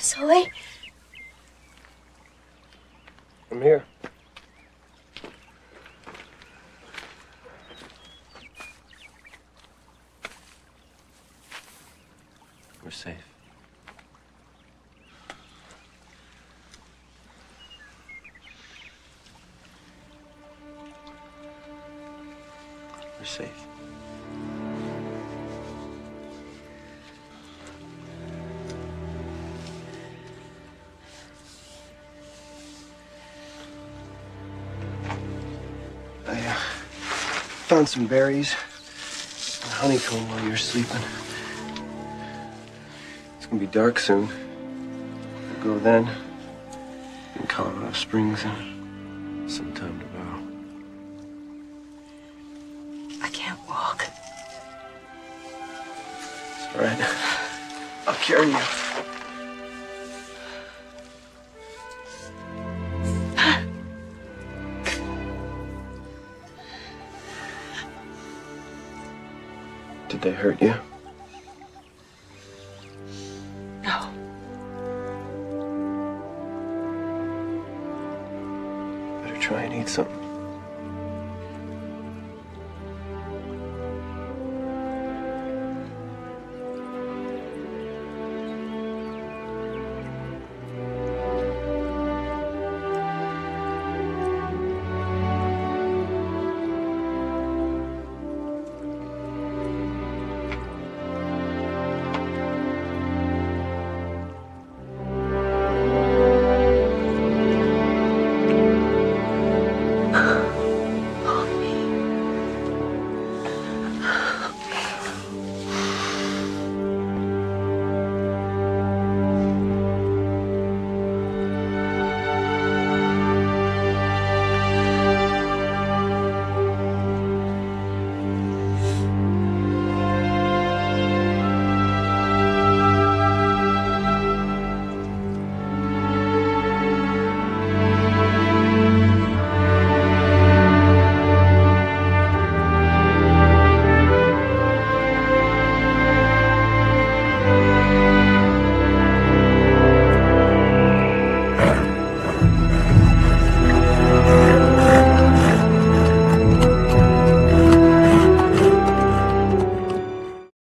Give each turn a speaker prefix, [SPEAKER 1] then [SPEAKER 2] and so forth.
[SPEAKER 1] Zoe?
[SPEAKER 2] I'm here. We're safe. We're safe. I found some berries and honeycomb while you were sleeping. It's gonna be dark soon. We'll go then. In Colorado Springs and some time to borrow.
[SPEAKER 1] I can't walk.
[SPEAKER 2] It's all right. I'll carry you. Did they hurt you?
[SPEAKER 1] No.
[SPEAKER 2] Better try and eat something.